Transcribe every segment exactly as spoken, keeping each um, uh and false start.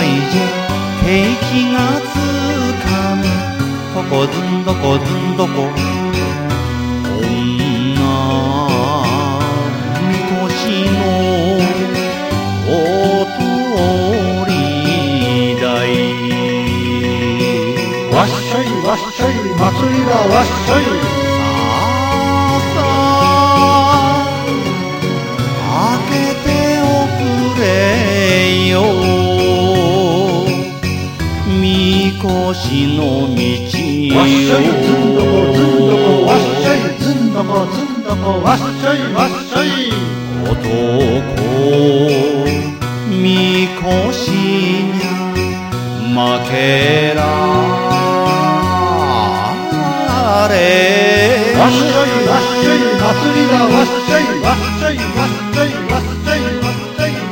ないじゃ景気がつかぬどこずんどこずんどこ女みこしのお通り台わっしょいわっしょい祭りだわっしょいさあ開けておくれよみこしの道わっしょいずんどこずんどこわっしょいずんどこずんどこわっしょいわっしょい男みこしにゃ負けられわっしょいわっしょい祭りだわっしょいわっしょいわっしょいわっしょいわっしょい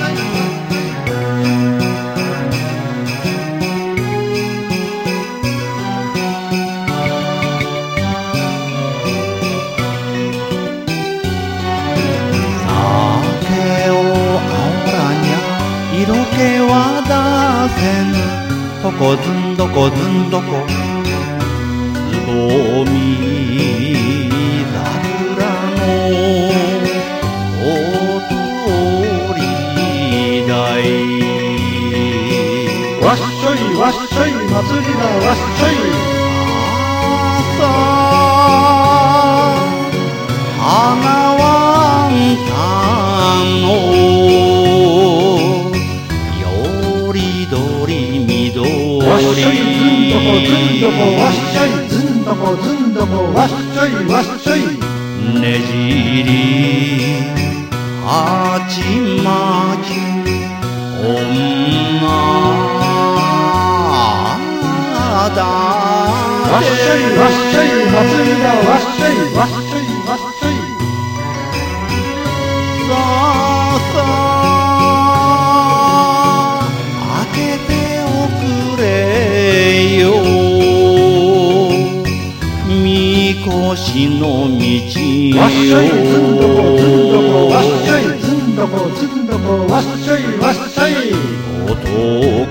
酒をあおらにゃ色気は出せぬどこずんどこずんどこつぼみ桜のお通り台わっしょいわっしょい祭りだわっしょい朝花わんたのよりどりみどりわっしょいずんどこずんどこわっしょいずんどこずんどこわっしょいわっしょいねじりはちまき女だわっしょいわっしょい祭りだわっしょいわっしょいわっしょいさあさあ開けておくれよみこしの道わっしょいずんどこずんどこわっしょいずんどこずんどこわっしょいわっしょい男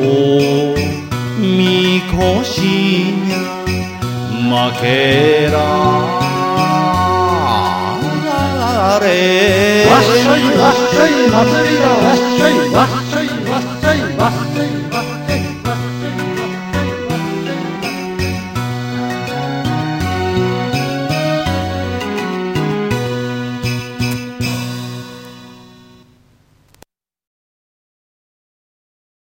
みこしにゃ負けられわっしょいわっしょい祭りだわっしょいわっしょい